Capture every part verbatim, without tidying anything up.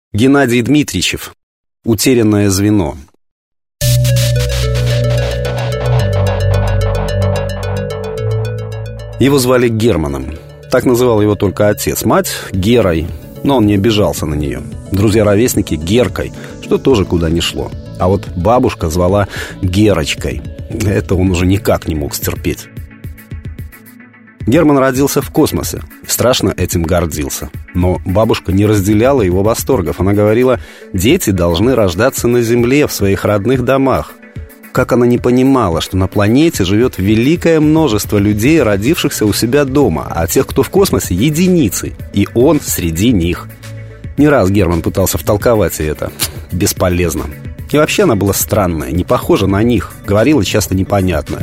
Геннадий Дмитриевич. Утерянное звено. Его звали Германом. Так называл его только отец. Мать — Герой, но он не обижался на нее. Друзья-ровесники — Геркой, что тоже куда ни шло. А вот бабушка звала Герочкой. Это он уже никак не мог стерпеть. Герман родился в космосе, страшно этим гордился. Но бабушка не разделяла его восторгов. Она говорила, дети должны рождаться на Земле, в своих родных домах. Как она не понимала, что на планете живет великое множество людей, родившихся у себя дома, а тех, кто в космосе, единицы, и он среди них. Не раз Герман пытался втолковать ей это. Бесполезно. И вообще она была странная, не похожа на них, говорила часто непонятно.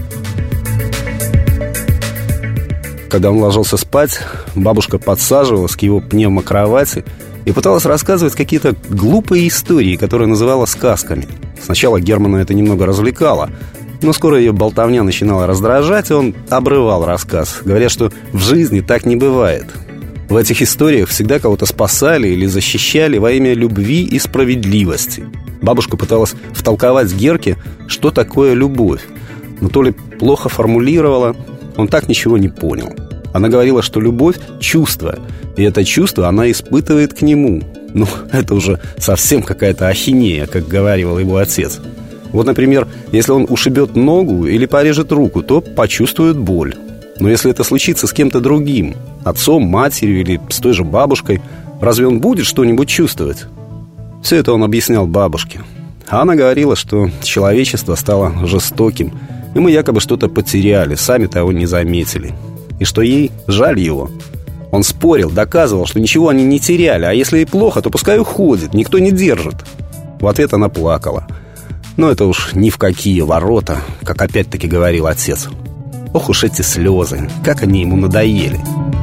Когда он ложился спать, бабушка подсаживалась к его пневмокровати и пыталась рассказывать какие-то глупые истории, которые называла сказками. Сначала Германа это немного развлекало, но скоро ее болтовня начинала раздражать, и он обрывал рассказ, говоря, что в жизни так не бывает. В этих историях всегда кого-то спасали или защищали во имя любви и справедливости. Бабушка пыталась втолковать Герке, что такое любовь, но то ли плохо формулировала, он так ничего не понял. Она говорила, что любовь – чувство, и это чувство она испытывает к нему. Ну, это уже совсем какая-то ахинея, как говаривал его отец. Вот, например, если он ушибет ногу или порежет руку, то почувствует боль. Но если это случится с кем-то другим, отцом, матерью или с той же бабушкой, разве он будет что-нибудь чувствовать? Все это он объяснял бабушке. А она говорила, что человечество стало жестоким, и мы якобы что-то потеряли, сами того не заметили. И что ей жаль его. Он спорил, доказывал, что ничего они не теряли, а если и плохо, то пускай уходит, никто не держит. В ответ она плакала. Но это уж ни в какие ворота, как опять-таки говорил отец. Ох уж эти слезы, как они ему надоели.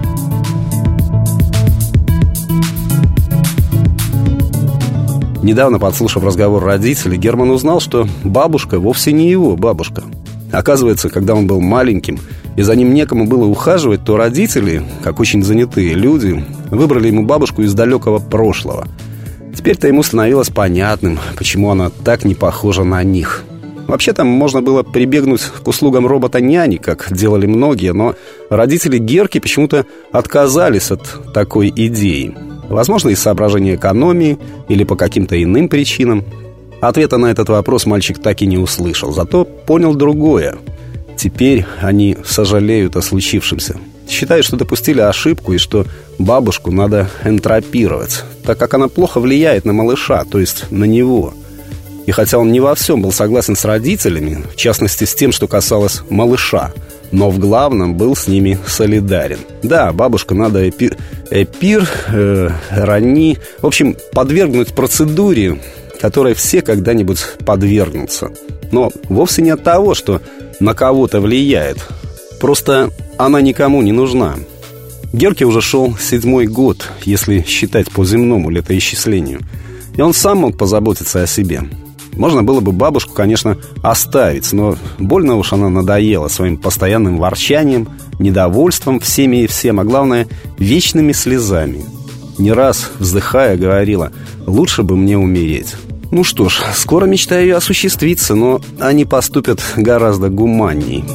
Недавно, подслушав разговор родителей, Герман узнал, что бабушка вовсе не его бабушка. Оказывается, когда он был маленьким и за ним некому было ухаживать, то родители, как очень занятые люди, выбрали ему бабушку из далекого прошлого. Теперь-то ему становилось понятным, почему она так не похожа на них. Вообще-то можно было прибегнуть к услугам робота-няни, как делали многие, но родители Герки почему-то отказались от такой идеи. Возможно, из соображения экономии или по каким-то иным причинам. Ответа на этот вопрос мальчик так и не услышал, зато понял другое. Теперь они сожалеют о случившемся. Считают, что допустили ошибку и что бабушку надо энтропировать, так как она плохо влияет на малыша, то есть на него. И хотя он не во всем был согласен с родителями, в частности с тем, что касалось малыша, но в главном был с ними солидарен. Да, бабушку надо эпир, эпир э, рани, в общем, подвергнуть процедуре, которой все когда-нибудь подвергнутся. Но вовсе не от того, что на кого-то влияет. Просто она никому не нужна. Герке уже шел седьмой год, если считать по земному летоисчислению. И он сам мог позаботиться о себе. Можно было бы бабушку, конечно, оставить, но больно уж она надоела своим постоянным ворчанием, недовольством всеми и всем, а главное, вечными слезами. Не раз, вздыхая, говорила: «Лучше бы мне умереть». Ну что ж, скоро мечта ее осуществится, но они поступят гораздо гуманней.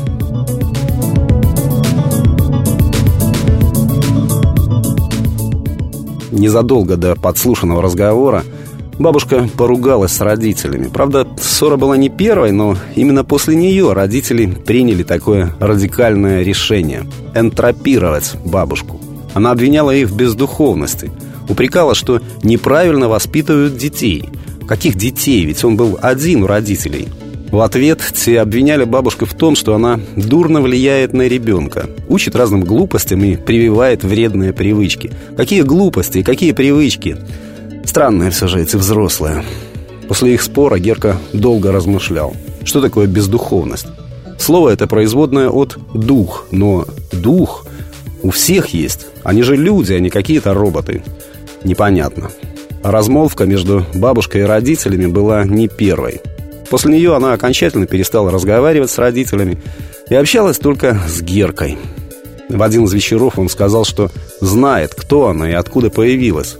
Незадолго до подслушанного разговора бабушка поругалась с родителями. Правда, ссора была не первой, но именно после нее родители приняли такое радикальное решение – энтропировать бабушку. Она обвиняла их в бездуховности, упрекала, что неправильно воспитывают детей. Каких детей? Ведь он был один у родителей. В ответ те обвиняли бабушку в том, что она дурно влияет на ребенка, учит разным глупостям и прививает вредные привычки. Какие глупости, какие привычки? Странные все же эти взрослые. После их спора Герка долго размышлял. Что такое бездуховность? Слово это производное от «дух», но дух у всех есть. Они же люди, а не какие-то роботы. Непонятно. Размолвка между бабушкой и родителями была не первой. После нее она окончательно перестала разговаривать с родителями и общалась только с Геркой. В один из вечеров он сказал, что знает, кто она и откуда появилась.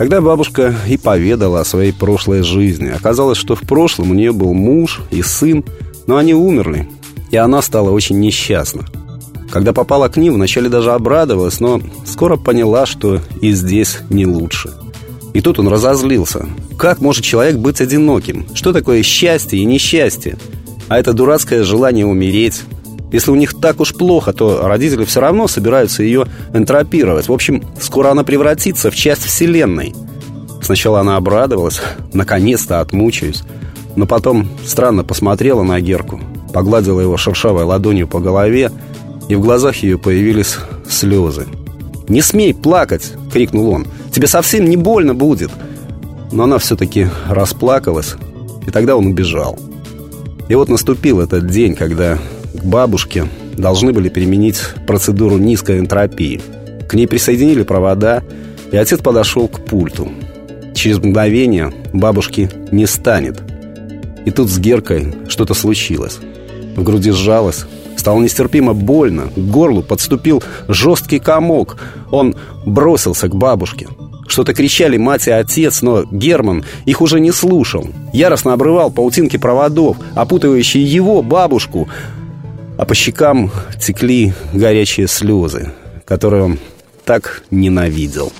Тогда бабушка и поведала о своей прошлой жизни. Оказалось, что в прошлом у нее был муж и сын, но они умерли, и она стала очень несчастна. Когда попала к ним, вначале даже обрадовалась, но скоро поняла, что и здесь не лучше. И тут он разозлился. Как может человек быть одиноким? Что такое счастье и несчастье? А это дурацкое желание умереть. Если у них так уж плохо, то родители все равно собираются ее энтропировать. В общем, скоро она превратится в часть вселенной. Сначала она обрадовалась, наконец-то отмучаюсь. Но потом странно посмотрела на Герку, погладила его шершавой ладонью по голове, и в глазах ее появились слезы. «Не смей плакать!» — крикнул он. «Тебе совсем не больно будет!» Но она все-таки расплакалась, и тогда он убежал. И вот наступил этот день, когда к бабушке должны были применить процедуру низкой энтропии. К ней присоединили провода, и отец подошел к пульту. Через мгновение бабушки не станет. И тут с Геркой что-то случилось. В груди сжалось, стало нестерпимо больно, к горлу подступил жесткий комок. Он бросился к бабушке. Что-то кричали мать и отец, но Герман их уже не слушал. Яростно обрывал паутинки проводов, опутывающие его, бабушку. А по щекам текли горячие слезы, которые он так ненавидел.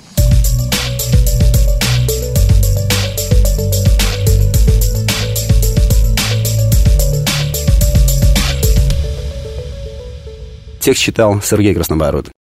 Текст читал Сергей Краснобород.